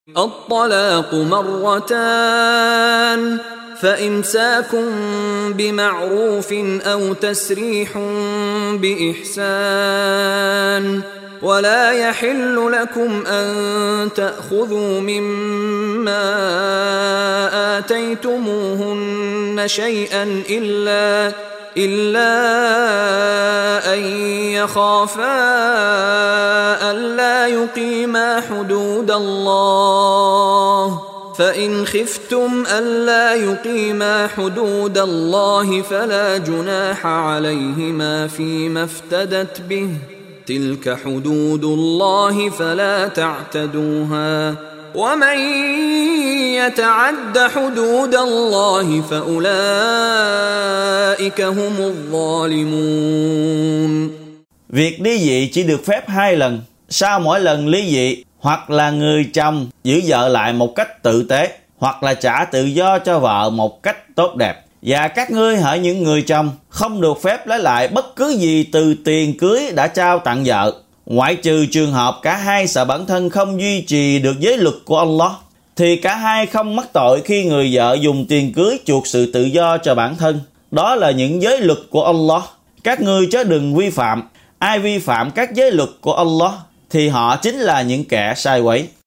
الطلاق مرتان فإمساك بمعروف أو تسريح بإحسان ولا يحل لكم أن تأخذوا مما آتيتموهن شيئا إلا أن يخافا ألا يقيما حدود الله فإن خفتم ألا يقيما حدود الله فلا جناح عليهما فيما افتدت به تلك حدود الله فلا تعتدوها ومن يتعد حدود الله فأولئك هم الظالمون. Việc ly dị chỉ được phép 2 lần. Sau mỗi lần ly dị, hoặc là người chồng giữ vợ lại một cách tử tế, hoặc là trả tự do cho vợ một cách tốt đẹp. Và các ngươi hỡi những người chồng không được phép lấy lại bất cứ gì từ tiền cưới đã trao tặng vợ, ngoại trừ trường hợp cả hai sợ bản thân không duy trì được giới luật của Allah, thì cả hai không mắc tội khi người vợ dùng tiền cưới chuộc sự tự do cho bản thân. Đó là những giới luật của Allah. Các ngươi chớ đừng vi phạm. Ai vi phạm các giới luật của Allah thì họ chính là những kẻ sai quấy.